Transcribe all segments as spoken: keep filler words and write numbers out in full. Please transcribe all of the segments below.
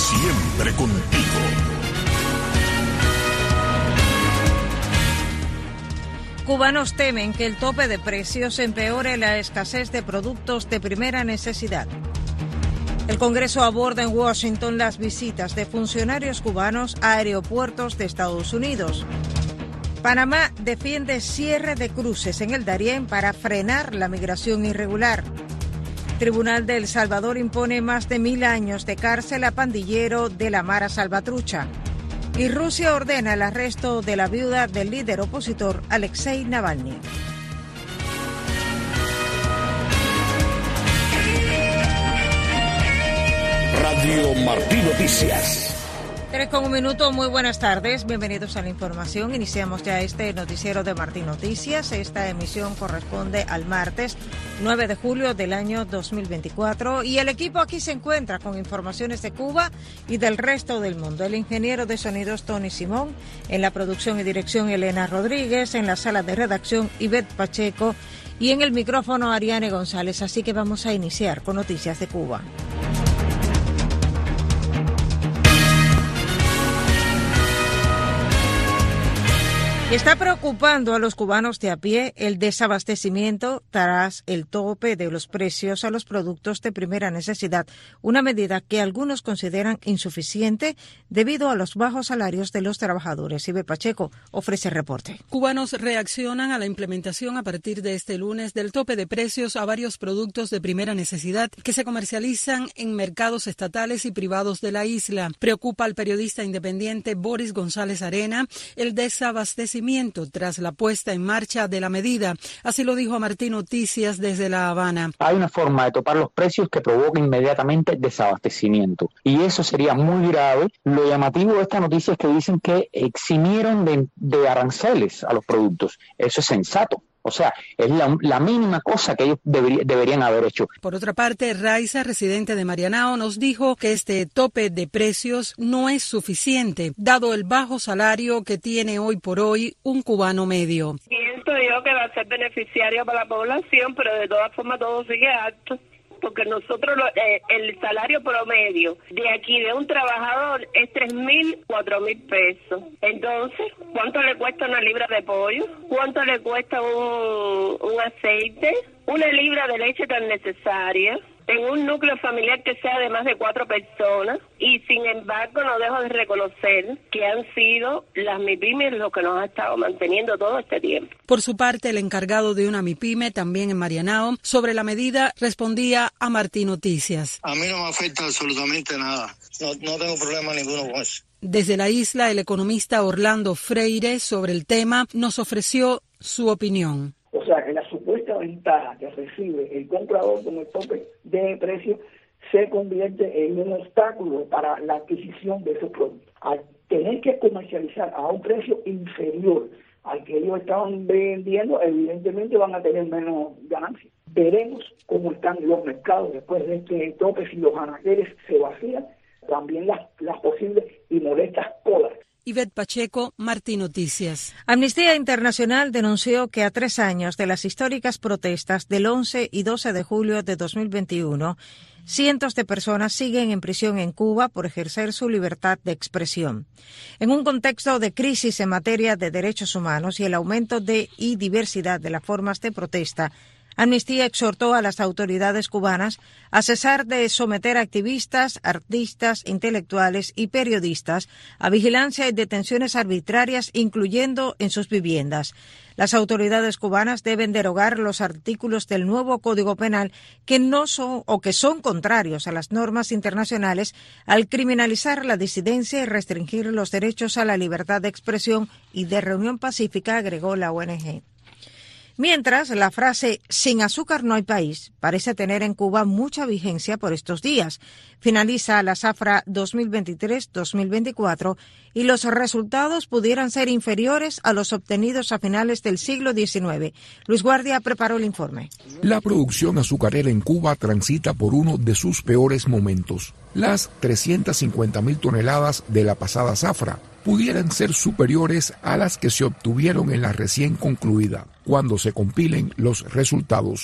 siempre contigo. Cubanos temen que el tope de precios empeore la escasez de productos de primera necesidad. El Congreso aborda en Washington las visitas de funcionarios cubanos a aeropuertos de Estados Unidos. Panamá defiende cierre de cruces en el Darién para frenar la migración irregular. Tribunal de El Salvador impone más de mil años de cárcel a pandillero de la Mara Salvatrucha. Y Rusia ordena el arresto de la viuda del líder opositor Alexei Navalny. Radio Martí Noticias. Tres con un minuto, muy buenas tardes, bienvenidos a la información. Iniciamos ya este noticiero de Martí Noticias. Esta emisión corresponde al martes nueve de julio del año dos mil veinticuatro y el equipo aquí se encuentra con informaciones de Cuba y del resto del mundo. El ingeniero de sonidos Tony Simón, en la producción y dirección Elena Rodríguez, en la sala de redacción Ivette Pacheco y en el micrófono Ariane González. Así que vamos a iniciar con noticias de Cuba. Está preocupando a los cubanos de a pie el desabastecimiento tras el tope de los precios a los productos de primera necesidad, una medida que algunos consideran insuficiente debido a los bajos salarios de los trabajadores. Ibe Pacheco ofrece el reporte. Cubanos reaccionan a la implementación a partir de este lunes del tope de precios a varios productos de primera necesidad que se comercializan en mercados estatales y privados de la isla. Preocupa al periodista independiente Boris González Arena el desabastecimiento tras la puesta en marcha de la medida. Así lo dijo a Martí Noticias desde La Habana. Hay una forma de topar los precios que provoca inmediatamente desabastecimiento. Y eso sería muy grave. Lo llamativo de esta noticia es que dicen que eximieron de, de aranceles a los productos. Eso es sensato. O sea, es la, la mínima cosa que ellos debería, deberían haber hecho. Por otra parte, Raiza, residente de Marianao, nos dijo que este tope de precios no es suficiente, dado el bajo salario que tiene hoy por hoy un cubano medio. Siento yo que va a ser beneficiario para la población, pero de todas formas todo sigue alto. Porque nosotros, eh, el salario promedio de aquí de un trabajador es tres mil, cuatro mil pesos. Entonces, ¿cuánto le cuesta una libra de pollo? ¿Cuánto le cuesta un, un aceite? Una libra de leche tan necesaria en un núcleo familiar que sea de más de cuatro personas, y sin embargo no dejo de reconocer que han sido las MIPYME lo que nos ha estado manteniendo todo este tiempo. Por su parte, el encargado de una MIPYME, también en Marianao, sobre la medida, respondía a Martí Noticias. A mí no me afecta absolutamente nada, no, no tengo problema ninguno con eso. Desde la isla, el economista Orlando Freire, sobre el tema, nos ofreció su opinión. O sea, que la supuesta ventaja que recibe el comprador con el tope de precio se convierte en un obstáculo para la adquisición de esos productos. Al tener que comercializar a un precio inferior al que ellos estaban vendiendo, evidentemente van a tener menos ganancias. Veremos cómo están los mercados después de este tope, si los anaqueles se vacían, también las, las posibles y molestas colas. Ivette Pacheco, Martí Noticias. Amnistía Internacional denunció que a tres años de las históricas protestas del once y doce de julio de dos mil veintiuno, cientos de personas siguen en prisión en Cuba por ejercer su libertad de expresión. En un contexto de crisis en materia de derechos humanos y el aumento de y diversidad de las formas de protesta, Amnistía exhortó a las autoridades cubanas a cesar de someter a activistas, artistas, intelectuales y periodistas a vigilancia y detenciones arbitrarias, incluyendo en sus viviendas. Las autoridades cubanas deben derogar los artículos del nuevo Código Penal que no son o que son contrarios a las normas internacionales al criminalizar la disidencia y restringir los derechos a la libertad de expresión y de reunión pacífica, agregó la O N G. Mientras, la frase «sin azúcar no hay país» parece tener en Cuba mucha vigencia por estos días. Finaliza la zafra dos mil veintitrés dos mil veinticuatro y los resultados pudieran ser inferiores a los obtenidos a finales del siglo diecinueve. Luis Guardia preparó el informe. La producción azucarera en Cuba transita por uno de sus peores momentos. Las trescientas cincuenta mil toneladas de la pasada zafra pudieran ser superiores a las que se obtuvieron en la recién concluida, cuando se compilen los resultados.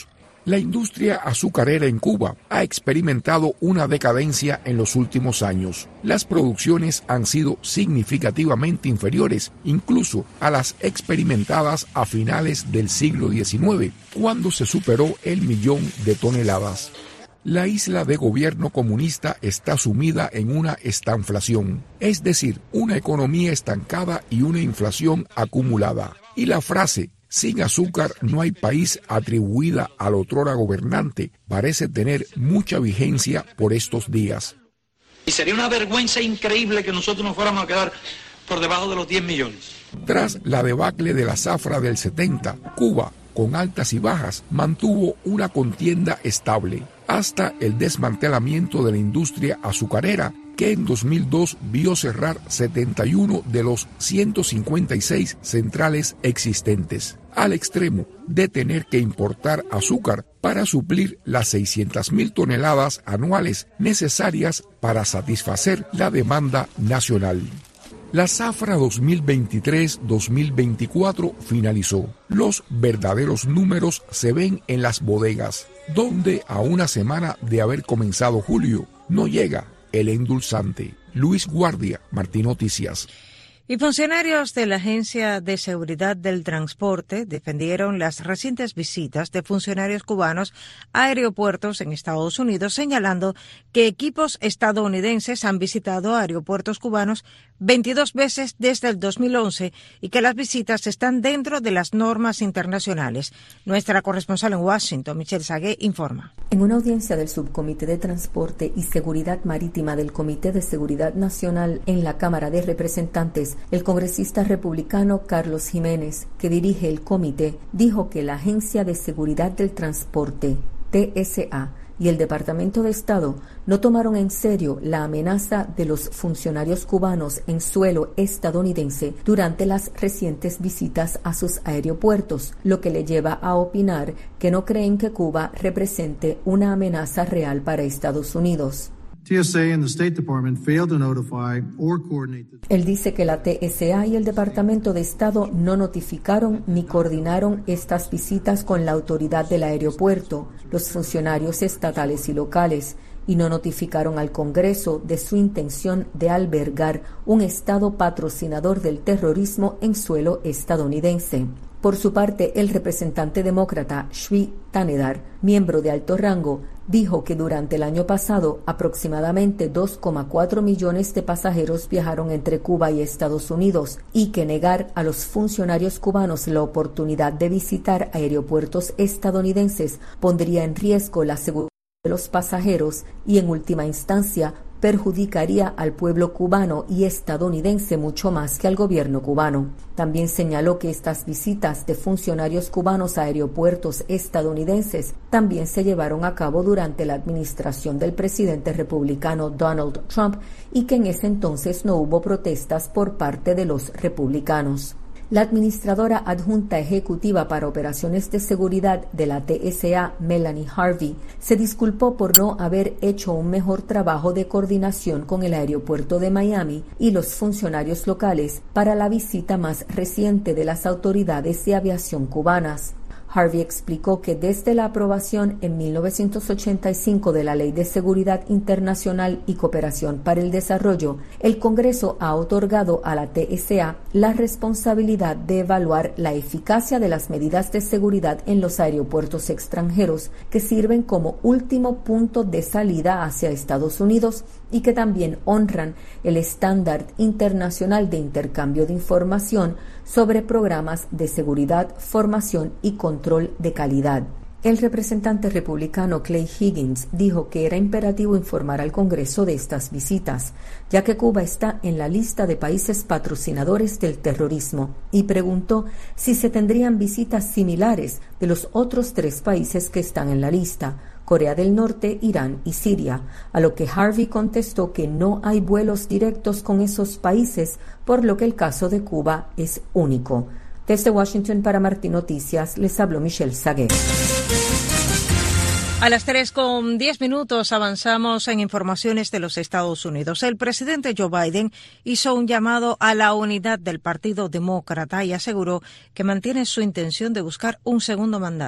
La industria azucarera en Cuba ha experimentado una decadencia en los últimos años. Las producciones han sido significativamente inferiores, incluso a las experimentadas a finales del siglo diecinueve, cuando se superó el millón de toneladas. La isla de gobierno comunista está sumida en una estanflación, es decir, una economía estancada y una inflación acumulada. Y la frase "sin azúcar no hay país" atribuida al otrora gobernante parece tener mucha vigencia por estos días. Y sería una vergüenza increíble que nosotros nos fuéramos a quedar por debajo de los diez millones. Tras la debacle de la zafra del setenta, Cuba, con altas y bajas, mantuvo una contienda estable, hasta el desmantelamiento de la industria azucarera, que en dos mil dos vio cerrar setenta y uno de los ciento cincuenta y seis centrales existentes, al extremo de tener que importar azúcar para suplir las seiscientas mil toneladas anuales necesarias para satisfacer la demanda nacional. La zafra dos mil veintitrés dos mil veinticuatro finalizó. Los verdaderos números se ven en las bodegas, donde a una semana de haber comenzado julio no llega el endulzante. Luis Guardia, Martín Noticias. Y funcionarios de la Agencia de Seguridad del Transporte defendieron las recientes visitas de funcionarios cubanos a aeropuertos en Estados Unidos, señalando que equipos estadounidenses han visitado aeropuertos cubanos veintidós veces desde el dos mil once y que las visitas están dentro de las normas internacionales. Nuestra corresponsal en Washington, Michelle Sagué, informa. En una audiencia del Subcomité de Transporte y Seguridad Marítima del Comité de Seguridad Nacional en la Cámara de Representantes, el congresista republicano Carlos Jiménez, que dirige el comité, dijo que la Agencia de Seguridad del Transporte, T S A, y el Departamento de Estado no tomaron en serio la amenaza de los funcionarios cubanos en suelo estadounidense durante las recientes visitas a sus aeropuertos, lo que le lleva a opinar que no creen que Cuba represente una amenaza real para Estados Unidos. T S A and the State Department failed to notify or coordinate. Él dice que la T S A y el Departamento de Estado no notificaron ni coordinaron estas visitas con la autoridad del aeropuerto, los funcionarios estatales y locales, y no notificaron al Congreso de su intención de albergar un Estado patrocinador del terrorismo en suelo estadounidense. Por su parte, el representante demócrata Shri Tanedar, miembro de alto rango, dijo que durante el año pasado aproximadamente dos coma cuatro millones de pasajeros viajaron entre Cuba y Estados Unidos y que negar a los funcionarios cubanos la oportunidad de visitar aeropuertos estadounidenses pondría en riesgo la seguridad de los pasajeros y en última instancia perjudicaría al pueblo cubano y estadounidense mucho más que al gobierno cubano. También señaló que estas visitas de funcionarios cubanos a aeropuertos estadounidenses también se llevaron a cabo durante la administración del presidente republicano Donald Trump y que en ese entonces no hubo protestas por parte de los republicanos. La administradora adjunta ejecutiva para operaciones de seguridad de la T S A, Melanie Harvey, se disculpó por no haber hecho un mejor trabajo de coordinación con el aeropuerto de Miami y los funcionarios locales para la visita más reciente de las autoridades de aviación cubanas. Harvey explicó que desde la aprobación en mil novecientos ochenta y cinco de la Ley de Seguridad Internacional y Cooperación para el Desarrollo, el Congreso ha otorgado a la T S A la responsabilidad de evaluar la eficacia de las medidas de seguridad en los aeropuertos extranjeros que sirven como último punto de salida hacia Estados Unidos y que también honran el estándar internacional de intercambio de información sobre programas de seguridad, formación y control de calidad. El representante republicano Clay Higgins dijo que era imperativo informar al Congreso de estas visitas, ya que Cuba está en la lista de países patrocinadores del terrorismo, y preguntó si se tendrían visitas similares de los otros tres países que están en la lista, Corea del Norte, Irán y Siria, a lo que Harvey contestó que no hay vuelos directos con esos países, por lo que el caso de Cuba es único. Desde Washington para Martín Noticias, les habló Michelle Sagué. A las tres con diez minutos avanzamos en informaciones de los Estados Unidos. El presidente Joe Biden hizo un llamado a la unidad del Partido Demócrata y aseguró que mantiene su intención de buscar un segundo mandato.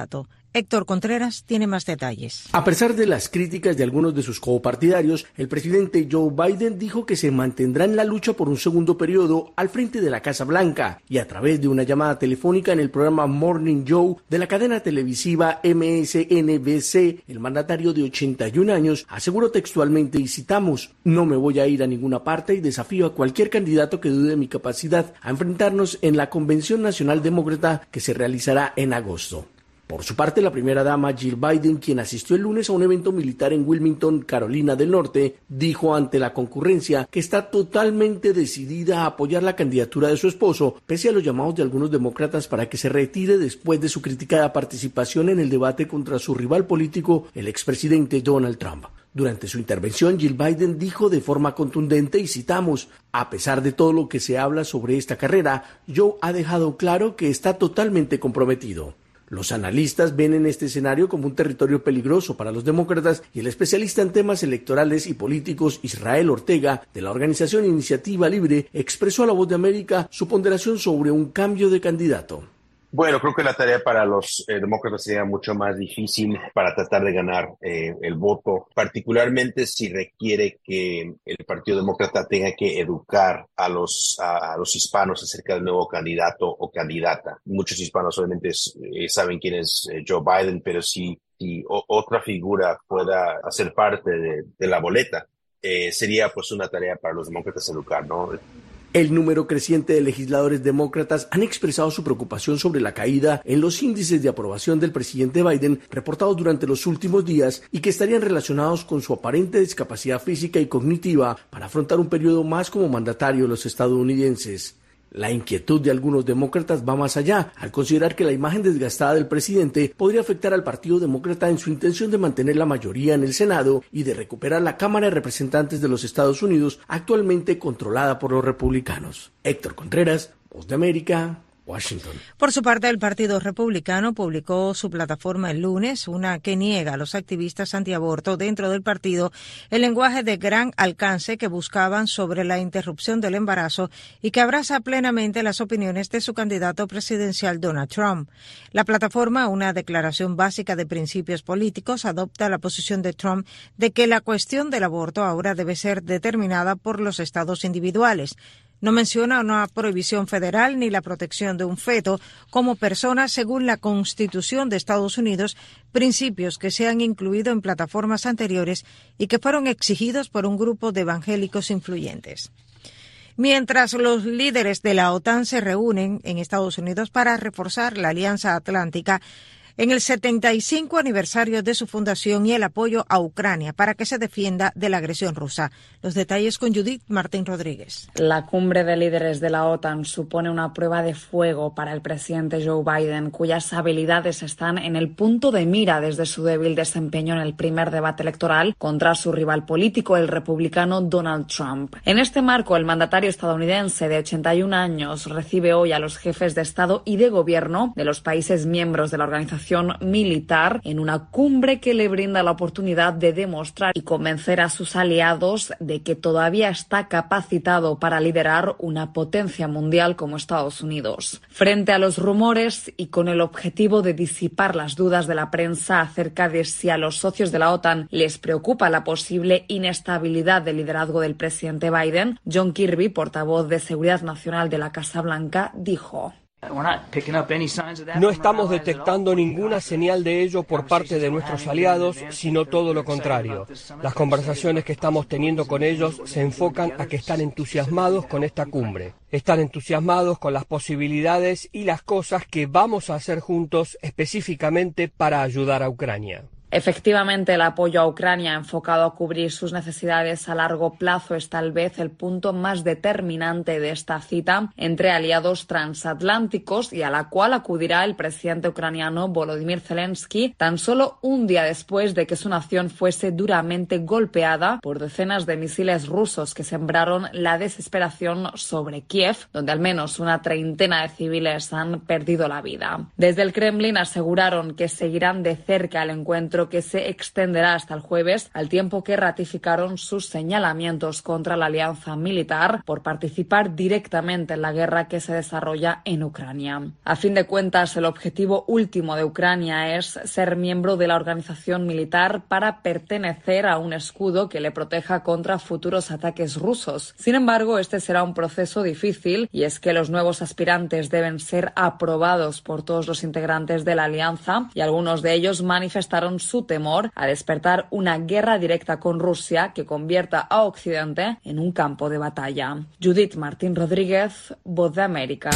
Héctor Contreras tiene más detalles. A pesar de las críticas de algunos de sus copartidarios, el presidente Joe Biden dijo que se mantendrá en la lucha por un segundo periodo al frente de la Casa Blanca, y a través de una llamada telefónica en el programa Morning Joe de la cadena televisiva M S N B C, el mandatario de ochenta y un años aseguró textualmente, y citamos: "No me voy a ir a ninguna parte y desafío a cualquier candidato que dude de mi capacidad a enfrentarnos en la Convención Nacional Demócrata que se realizará en agosto". Por su parte, la primera dama Jill Biden, quien asistió el lunes a un evento militar en Wilmington, Carolina del Norte, dijo ante la concurrencia que está totalmente decidida a apoyar la candidatura de su esposo, pese a los llamados de algunos demócratas para que se retire después de su criticada participación en el debate contra su rival político, el expresidente Donald Trump. Durante su intervención, Jill Biden dijo de forma contundente, y citamos: "A pesar de todo lo que se habla sobre esta carrera, Joe ha dejado claro que está totalmente comprometido". Los analistas ven en este escenario como un territorio peligroso para los demócratas, y el especialista en temas electorales y políticos Israel Ortega, de la organización Iniciativa Libre, expresó a La Voz de América su ponderación sobre un cambio de candidato. Bueno, creo que la tarea para los eh, demócratas sería mucho más difícil para tratar de ganar eh, el voto, particularmente si requiere que el Partido Demócrata tenga que educar a los a, a los hispanos acerca del nuevo candidato o candidata. Muchos hispanos obviamente eh, saben quién es eh, Joe Biden, pero si, si o, otra figura pueda hacer parte de, de la boleta, eh, sería pues una tarea para los demócratas educar, ¿no? El número creciente de legisladores demócratas han expresado su preocupación sobre la caída en los índices de aprobación del presidente Biden reportados durante los últimos días, y que estarían relacionados con su aparente discapacidad física y cognitiva para afrontar un periodo más como mandatario de los estadounidenses. La inquietud de algunos demócratas va más allá, al considerar que la imagen desgastada del presidente podría afectar al Partido Demócrata en su intención de mantener la mayoría en el Senado y de recuperar la Cámara de Representantes de los Estados Unidos, actualmente controlada por los republicanos. Héctor Contreras, Voz de América, Washington. Por su parte, el Partido Republicano publicó su plataforma el lunes, una que niega a los activistas antiaborto dentro del partido el lenguaje de gran alcance que buscaban sobre la interrupción del embarazo y que abraza plenamente las opiniones de su candidato presidencial Donald Trump. La plataforma, una declaración básica de principios políticos, adopta la posición de Trump de que la cuestión del aborto ahora debe ser determinada por los estados individuales. No menciona una prohibición federal ni la protección de un feto como persona según la Constitución de Estados Unidos, principios que se han incluido en plataformas anteriores y que fueron exigidos por un grupo de evangélicos influyentes. Mientras los líderes de la OTAN se reúnen en Estados Unidos para reforzar la Alianza Atlántica, en el setenta y cinco aniversario de su fundación y el apoyo a Ucrania para que se defienda de la agresión rusa. Los detalles con Judith Martín Rodríguez. La cumbre de líderes de la OTAN supone una prueba de fuego para el presidente Joe Biden, cuyas habilidades están en el punto de mira desde su débil desempeño en el primer debate electoral contra su rival político, el republicano Donald Trump. En este marco, el mandatario estadounidense de ochenta y un años recibe hoy a los jefes de Estado y de Gobierno de los países miembros de la organización militar en una cumbre que le brinda la oportunidad de demostrar y convencer a sus aliados de que todavía está capacitado para liderar una potencia mundial como Estados Unidos. Frente a los rumores y con el objetivo de disipar las dudas de la prensa acerca de si a los socios de la OTAN les preocupa la posible inestabilidad del liderazgo del presidente Biden, John Kirby, portavoz de Seguridad Nacional de la Casa Blanca, dijo: No estamos detectando ninguna señal de ello por parte de nuestros aliados, sino todo lo contrario. Las conversaciones que estamos teniendo con ellos se enfocan a que están entusiasmados con esta cumbre. Están entusiasmados con las posibilidades y las cosas que vamos a hacer juntos específicamente para ayudar a Ucrania. Efectivamente, el apoyo a Ucrania enfocado a cubrir sus necesidades a largo plazo es tal vez el punto más determinante de esta cita entre aliados transatlánticos y a la cual acudirá el presidente ucraniano Volodymyr Zelensky tan solo un día después de que su nación fuese duramente golpeada por decenas de misiles rusos que sembraron la desesperación sobre Kiev, donde al menos una treintena de civiles han perdido la vida. Desde el Kremlin aseguraron que seguirán de cerca el encuentro filtro que se extenderá hasta el jueves, al tiempo que ratificaron sus señalamientos contra la alianza militar por participar directamente en la guerra que se desarrolla en Ucrania. A fin de cuentas, el objetivo último de Ucrania es ser miembro de la organización militar para pertenecer a un escudo que le proteja contra futuros ataques rusos. Sin embargo, este será un proceso difícil, y es que los nuevos aspirantes deben ser aprobados por todos los integrantes de la alianza, y algunos de ellos manifestaron su temor a despertar una guerra directa con Rusia que convierta a Occidente en un campo de batalla. Judith Martín Rodríguez, Voz de América.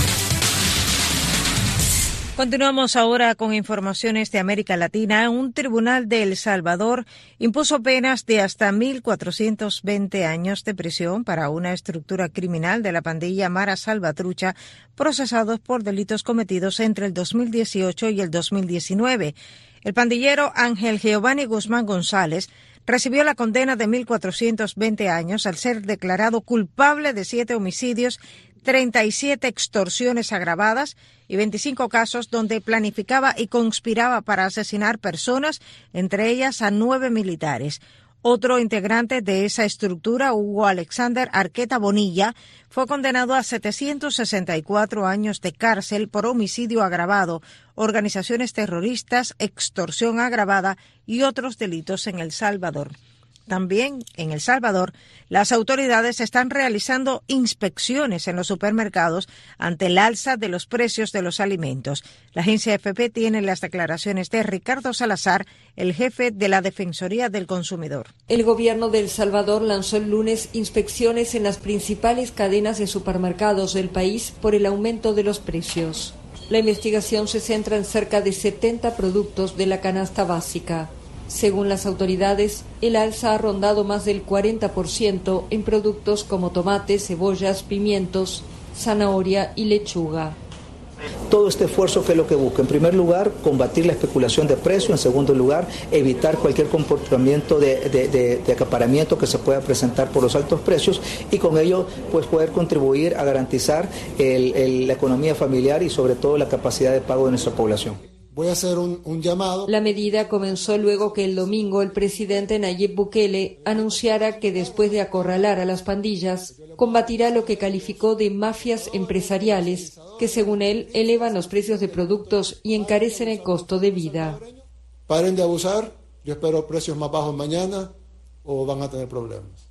Continuamos ahora con informaciones de América Latina. Un tribunal de El Salvador impuso penas de hasta mil cuatrocientos veinte años de prisión para una estructura criminal de la pandilla Mara Salvatrucha, procesados por delitos cometidos entre el dos mil dieciocho y el dos mil diecinueve. El pandillero Ángel Giovanni Guzmán González recibió la condena de mil cuatrocientos veinte años al ser declarado culpable de siete homicidios, treinta y siete extorsiones agravadas y veinticinco casos donde planificaba y conspiraba para asesinar personas, entre ellas a nueve militares. Otro integrante de esa estructura, Hugo Alexander Arqueta Bonilla, fue condenado a setecientos sesenta y cuatro años de cárcel por homicidio agravado, organizaciones terroristas, extorsión agravada y otros delitos en El Salvador. También en El Salvador, las autoridades están realizando inspecciones en los supermercados ante el alza de los precios de los alimentos. La agencia F P tiene las declaraciones de Ricardo Salazar, el jefe de la Defensoría del Consumidor. El gobierno de El Salvador lanzó el lunes inspecciones en las principales cadenas de supermercados del país por el aumento de los precios. La investigación se centra en cerca de setenta productos de la canasta básica. Según las autoridades, el alza ha rondado más del cuarenta por ciento en productos como tomates, cebollas, pimientos, zanahoria y lechuga. Todo este esfuerzo, ¿qué es lo que busca? En primer lugar, combatir la especulación de precios. En segundo lugar, evitar cualquier comportamiento de, de, de, de acaparamiento que se pueda presentar por los altos precios, y con ello pues poder contribuir a garantizar el, el, la economía familiar y sobre todo la capacidad de pago de nuestra población. Voy a hacer un, un llamado. La medida comenzó luego que el domingo el presidente Nayib Bukele anunciara que después de acorralar a las pandillas, combatirá lo que calificó de mafias empresariales, que según él elevan los precios de productos y encarecen el costo de vida. Paren de abusar, yo espero precios más bajos mañana o van a tener problemas.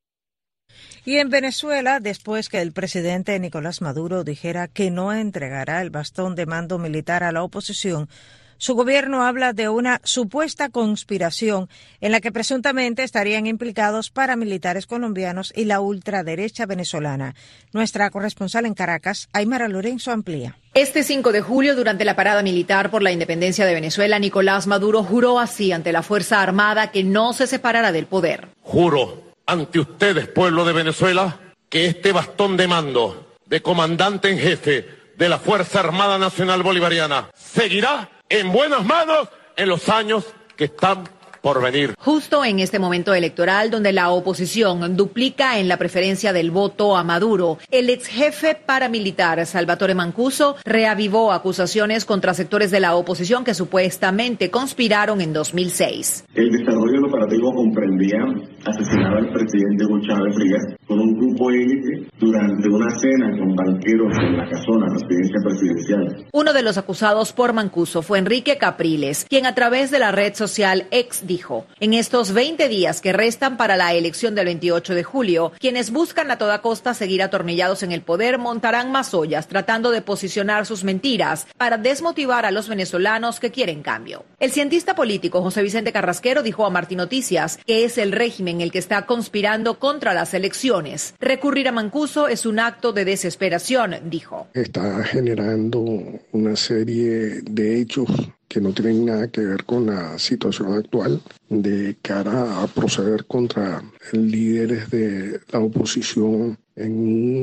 Y en Venezuela, después que el presidente Nicolás Maduro dijera que no entregará el bastón de mando militar a la oposición, su gobierno habla de una supuesta conspiración en la que presuntamente estarían implicados paramilitares colombianos y la ultraderecha venezolana. Nuestra corresponsal en Caracas, Aymara Lorenzo, amplía. Este cinco de julio, durante la parada militar por la independencia de Venezuela, Nicolás Maduro juró así ante la Fuerza Armada que no se separará del poder. Juro ante ustedes, pueblo de Venezuela, que este bastón de mando de comandante en jefe de la Fuerza Armada Nacional Bolivariana seguirá en buenas manos en los años que están por venir. Justo en este momento electoral donde la oposición duplica en la preferencia del voto a Maduro, el ex jefe paramilitar Salvatore Mancuso reavivó acusaciones contra sectores de la oposición que supuestamente conspiraron en dos mil seis. El desarrollo del operativo comprendía asesinar al presidente Hugo Chávez Frías con un grupo élite durante una cena con banqueros en la casona, residencia presidencial. Uno de los acusados por Mancuso fue Enrique Capriles, quien a través de la red social X dijo: en estos veinte días que restan para la elección del veintiocho de julio, quienes buscan a toda costa seguir atornillados en el poder montarán más ollas tratando de posicionar sus mentiras para desmotivar a los venezolanos que quieren cambio. El cientista político José Vicente Carrasquero dijo a Martín Noticias que es el régimen el que está conspirando contra las elecciones. Recurrir a Mancuso es un acto de desesperación, dijo. Está generando una serie de hechos que no tienen nada que ver con la situación actual de cara a proceder contra líderes de la oposición en un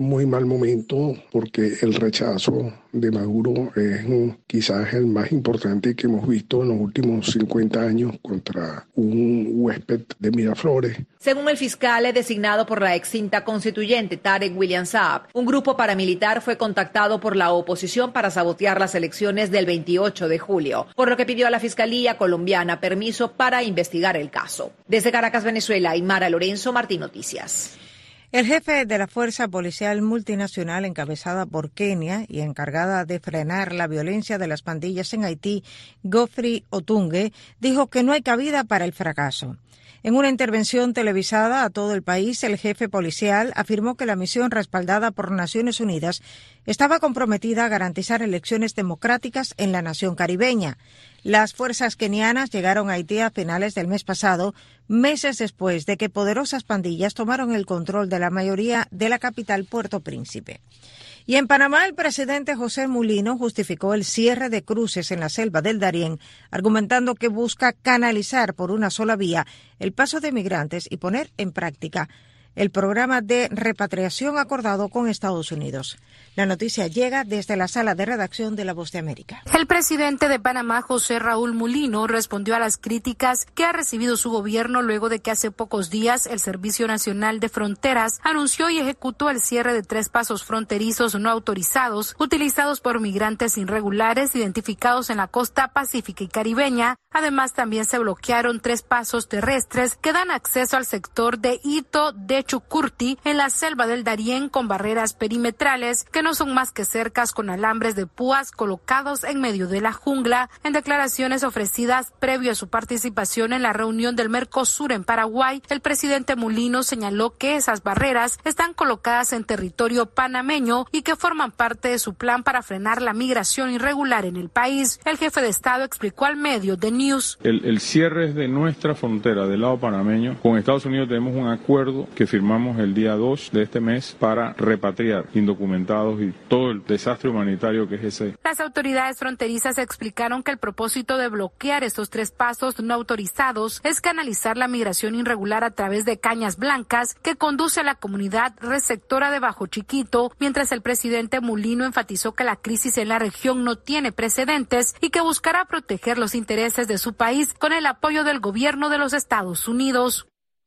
muy mal momento porque el rechazo de Maduro es quizás el más importante que hemos visto en los últimos cincuenta años contra un huésped de Miraflores. Según el fiscal designado por la extinta constituyente Tarek William Saab, un grupo paramilitar fue contactado por la oposición para sabotear las elecciones del veintiocho de julio, por lo que pidió a la Fiscalía colombiana permiso para investigar el caso. Desde Caracas, Venezuela, Aymara Lorenzo, Martín Noticias. El jefe de la Fuerza Policial Multinacional encabezada por Kenia y encargada de frenar la violencia de las pandillas en Haití, Godfrey Otunge, dijo que no hay cabida para el fracaso. En una intervención televisada a todo el país, el jefe policial afirmó que la misión respaldada por Naciones Unidas estaba comprometida a garantizar elecciones democráticas en la nación caribeña. Las fuerzas kenianas llegaron a Haití a finales del mes pasado, meses después de que poderosas pandillas tomaron el control de la mayoría de la capital, Puerto Príncipe. Y en Panamá, el presidente José Mulino justificó el cierre de cruces en la selva del Darién, argumentando que busca canalizar por una sola vía el paso de migrantes y poner en práctica el programa de repatriación acordado con Estados Unidos. La noticia llega desde la sala de redacción de La Voz de América. El presidente de Panamá, José Raúl Mulino, respondió a las críticas que ha recibido su gobierno luego de que hace pocos días el Servicio Nacional de Fronteras anunció y ejecutó el cierre de tres pasos fronterizos no autorizados utilizados por migrantes irregulares identificados en la costa pacífica y caribeña. Además, también se bloquearon tres pasos terrestres que dan acceso al sector de Ito de Chucurti en la selva del Darién con barreras perimetrales que no son más que cercas con alambres de púas colocados en medio de la jungla. En declaraciones ofrecidas previo a su participación en la reunión del Mercosur en Paraguay, el presidente Mulino señaló que esas barreras están colocadas en territorio panameño y que forman parte de su plan para frenar la migración irregular en el país. El jefe de Estado explicó al medio The News. El, el cierre es de nuestra frontera del lado panameño. Con Estados Unidos tenemos un acuerdo que firmamos el día dos de este mes para repatriar indocumentados y todo el desastre humanitario que es ese. Las autoridades fronterizas explicaron que el propósito de bloquear estos tres pasos no autorizados es canalizar la migración irregular a través de cañas blancas que conduce a la comunidad receptora de Bajo Chiquito, mientras el presidente Mulino enfatizó que la crisis en la región no tiene precedentes y que buscará proteger los intereses de su país con el apoyo del gobierno de los Estados Unidos.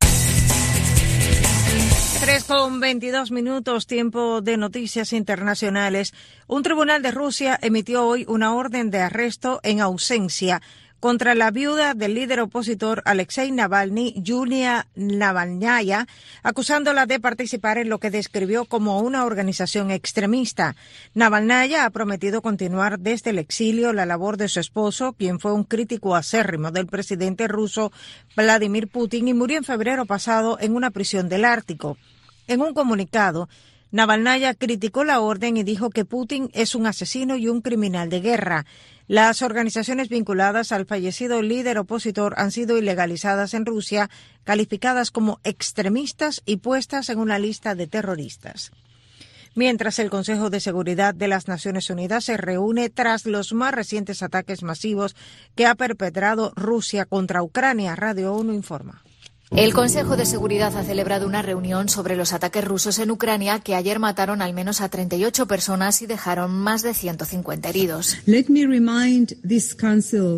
tres con veintidós minutos, tiempo de noticias internacionales. Un tribunal de Rusia emitió hoy una orden de arresto en ausencia contra la viuda del líder opositor Alexei Navalny, Yulia Navalnaya, acusándola de participar en lo que describió como una organización extremista. Navalnaya ha prometido continuar desde el exilio la labor de su esposo, quien fue un crítico acérrimo del presidente ruso Vladimir Putin y murió en febrero pasado en una prisión del Ártico. En un comunicado, Navalnaya criticó la orden y dijo que Putin es un asesino y un criminal de guerra. Las organizaciones vinculadas al fallecido líder opositor han sido ilegalizadas en Rusia, calificadas como extremistas y puestas en una lista de terroristas. Mientras el Consejo de Seguridad de las Naciones Unidas se reúne tras los más recientes ataques masivos que ha perpetrado Rusia contra Ucrania, Radio ONU informa. El Consejo de Seguridad ha celebrado una reunión sobre los ataques rusos en Ucrania que ayer mataron al menos a treinta y ocho personas y dejaron más de ciento cincuenta heridos. Let me remind this council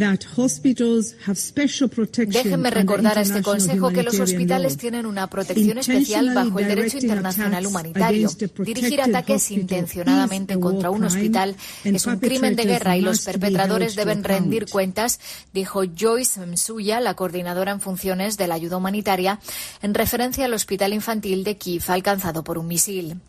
Déjenme recordar a este Consejo que los hospitales tienen una protección especial bajo el derecho internacional humanitario. Dirigir ataques intencionadamente contra un hospital es un crimen de guerra y los perpetradores deben rendir cuentas, dijo Joyce Msuya, la coordinadora en funciones de la ayuda humanitaria, en referencia al hospital infantil de Kiev alcanzado por un misil.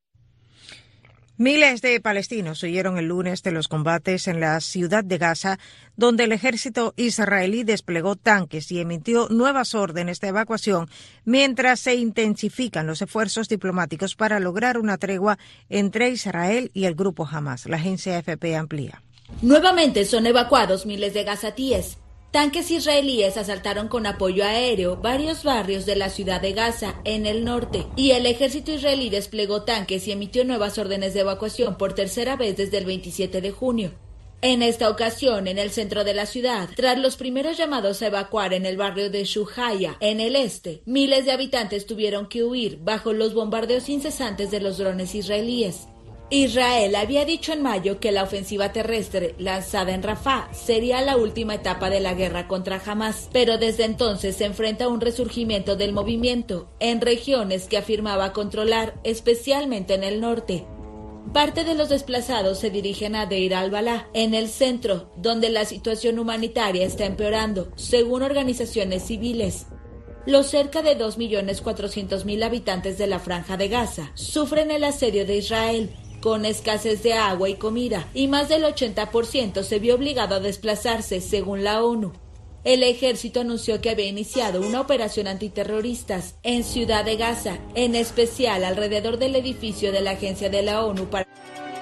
Miles de palestinos huyeron el lunes de los combates en la ciudad de Gaza, donde el ejército israelí desplegó tanques y emitió nuevas órdenes de evacuación mientras se intensifican los esfuerzos diplomáticos para lograr una tregua entre Israel y el grupo Hamas. La agencia A F P amplía. Nuevamente son evacuados miles de gazatíes. Tanques israelíes asaltaron con apoyo aéreo varios barrios de la ciudad de Gaza, en el norte, y el ejército israelí desplegó tanques y emitió nuevas órdenes de evacuación por tercera vez desde el veintisiete de junio. En esta ocasión, en el centro de la ciudad, tras los primeros llamados a evacuar en el barrio de Shuhaya, en el este, miles de habitantes tuvieron que huir bajo los bombardeos incesantes de los drones israelíes. Israel había dicho en mayo que la ofensiva terrestre lanzada en Rafah sería la última etapa de la guerra contra Hamas, pero desde entonces se enfrenta a un resurgimiento del movimiento en regiones que afirmaba controlar, especialmente en el norte. Parte de los desplazados se dirigen a Deir al-Balah, en el centro, donde la situación humanitaria está empeorando, según organizaciones civiles. Los cerca de dos millones cuatrocientos mil habitantes de la Franja de Gaza sufren el asedio de Israel, con escasez de agua y comida, y más del ochenta por ciento se vio obligado a desplazarse, según la ONU. El ejército anunció que había iniciado una operación antiterroristas en Ciudad de Gaza, en especial alrededor del edificio de la Agencia de la ONU para...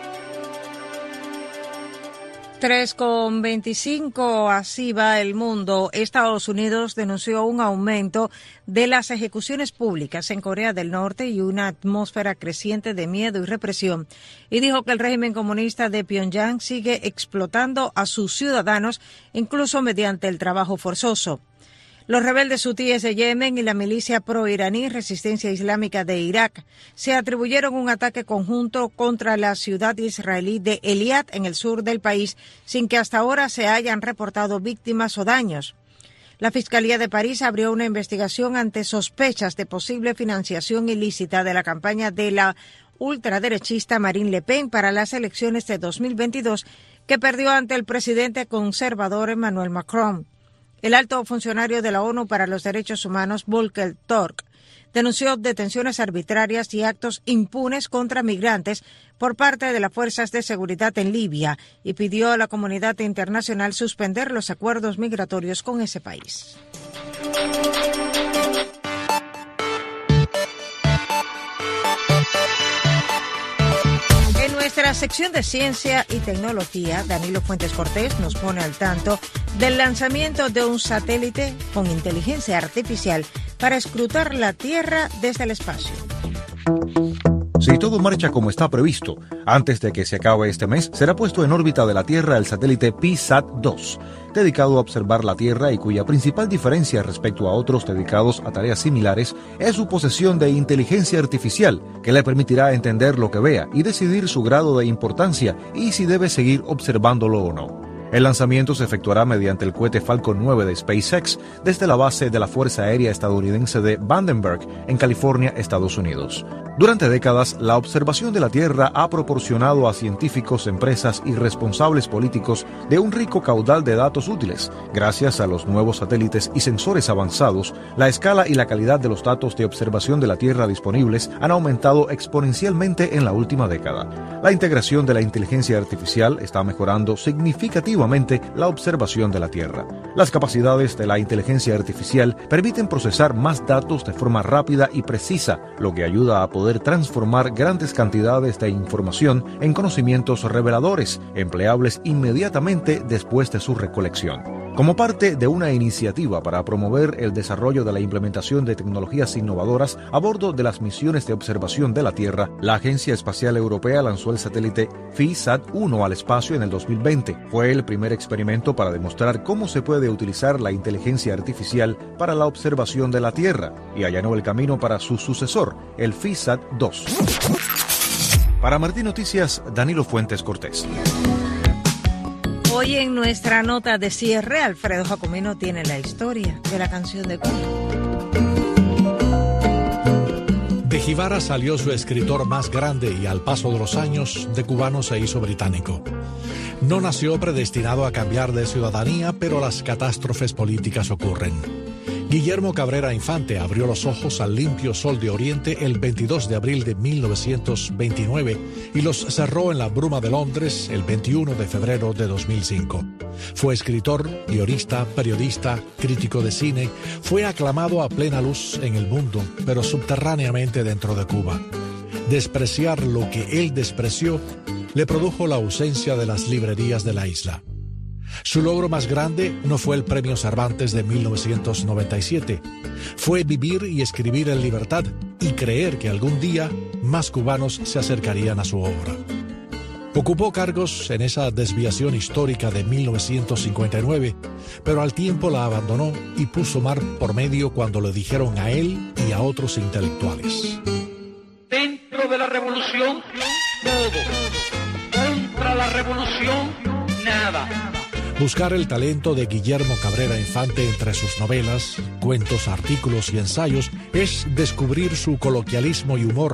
tres con veinticinco, así va el mundo. Estados Unidos denunció un aumento de las ejecuciones públicas en Corea del Norte y una atmósfera creciente de miedo y represión, y dijo que el régimen comunista de Pyongyang sigue explotando a sus ciudadanos, incluso mediante el trabajo forzoso. Los rebeldes hutíes de Yemen y la milicia pro-iraní Resistencia Islámica de Irak se atribuyeron un ataque conjunto contra la ciudad israelí de Eliad en el sur del país, sin que hasta ahora se hayan reportado víctimas o daños. La Fiscalía de París abrió una investigación ante sospechas de posible financiación ilícita de la campaña de la ultraderechista Marine Le Pen para las elecciones de dos mil veintidós, que perdió ante el presidente conservador Emmanuel Macron. El alto funcionario de la ONU para los Derechos Humanos, Volker Turk, denunció detenciones arbitrarias y actos impunes contra migrantes por parte de las fuerzas de seguridad en Libia y pidió a la comunidad internacional suspender los acuerdos migratorios con ese país. En nuestra sección de ciencia y tecnología, Danilo Fuentes Cortés nos pone al tanto del lanzamiento de un satélite con inteligencia artificial para escrutar la Tierra desde el espacio. Si todo marcha como está previsto, antes de que se acabe este mes, será puesto en órbita de la Tierra el satélite PeaSat dos, dedicado a observar la Tierra y cuya principal diferencia respecto a otros dedicados a tareas similares es su posesión de inteligencia artificial, que le permitirá entender lo que vea y decidir su grado de importancia y si debe seguir observándolo o no. El lanzamiento se efectuará mediante el cohete Falcon nueve de SpaceX desde la base de la Fuerza Aérea Estadounidense de Vandenberg, en California, Estados Unidos. Durante décadas, la observación de la Tierra ha proporcionado a científicos, empresas y responsables políticos de un rico caudal de datos útiles. Gracias a los nuevos satélites y sensores avanzados, la escala y la calidad de los datos de observación de la Tierra disponibles han aumentado exponencialmente en la última década. La integración de la inteligencia artificial está mejorando significativamente la observación de la Tierra. Las capacidades de la inteligencia artificial permiten procesar más datos de forma rápida y precisa, lo que ayuda a poder transformar grandes cantidades de información en conocimientos reveladores, empleables inmediatamente después de su recolección. Como parte de una iniciativa para promover el desarrollo de la implementación de tecnologías innovadoras a bordo de las misiones de observación de la Tierra, la Agencia Espacial Europea lanzó el satélite FEESat uno al espacio en el dos mil veinte. Fue el primer experimento para demostrar cómo se puede utilizar la inteligencia artificial para la observación de la Tierra y allanó el camino para su sucesor, el FEESat dos. Para Martín Noticias, Danilo Fuentes Cortés. Hoy en nuestra nota de cierre, Alfredo Jacomino tiene la historia de la canción de Cuba. De Jibara salió su escritor más grande y al paso de los años, de cubano se hizo británico. No nació predestinado a cambiar de ciudadanía, pero las catástrofes políticas ocurren. Guillermo Cabrera Infante abrió los ojos al limpio sol de Oriente el veintidós de abril de mil novecientos veintinueve y los cerró en la bruma de Londres el veintiuno de febrero de dos mil cinco. Fue escritor, guionista, periodista, crítico de cine, fue aclamado a plena luz en el mundo, pero subterráneamente dentro de Cuba. Despreciar lo que él despreció le produjo la ausencia de las librerías de la isla. Su logro más grande no fue el Premio Cervantes de mil novecientos noventa y siete. Fue vivir y escribir en libertad y creer que algún día más cubanos se acercarían a su obra. Ocupó cargos en esa desviación histórica de mil novecientos cincuenta y nueve, pero al tiempo la abandonó y puso mar por medio cuando le dijeron a él y a otros intelectuales: dentro de la revolución, todo. Contra la revolución, nada. Buscar el talento de Guillermo Cabrera Infante entre sus novelas, cuentos, artículos y ensayos es descubrir su coloquialismo y humor